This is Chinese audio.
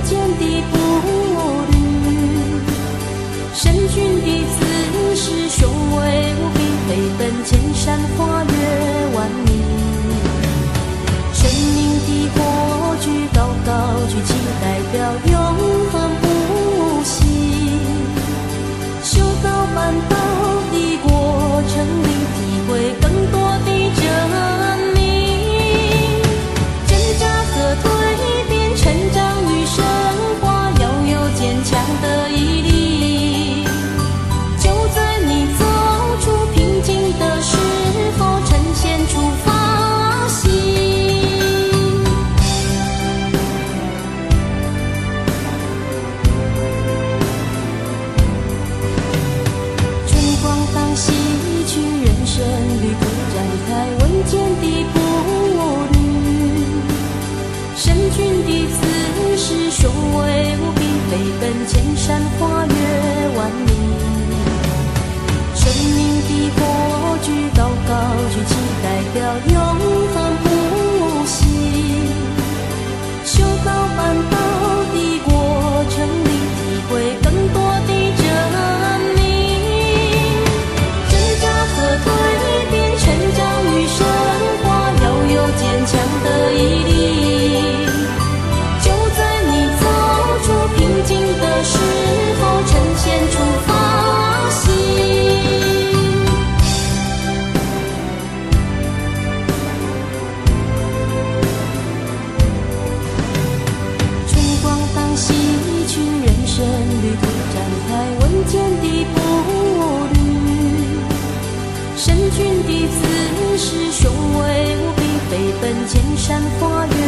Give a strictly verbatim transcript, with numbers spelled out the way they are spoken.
间的步履。神君的姿势雄伟无比，飞奔千山跨越万里。生命的火炬高高举起，代表永恒不息。修道办道的过程里，体会更多的真理。挣扎和蜕变，成长与升华，要有坚强的毅力。就在你走出平静的时候，呈现出发心。春光荡洗去人生旅途，展开稳健的步履。神君的姿势雄伟无比，飞奔千山跨越万里。生命的火炬高高举起，代表永恒不息。修道办道的过程里，体会更多的真理。挣扎和蜕变，成长与升华，要有坚强的毅力。就在你走出平静的时候，呈现出发心。春光荡洗去人生旅途，展开稳健的步履。神君的姿势雄伟无比，飞奔千山跨越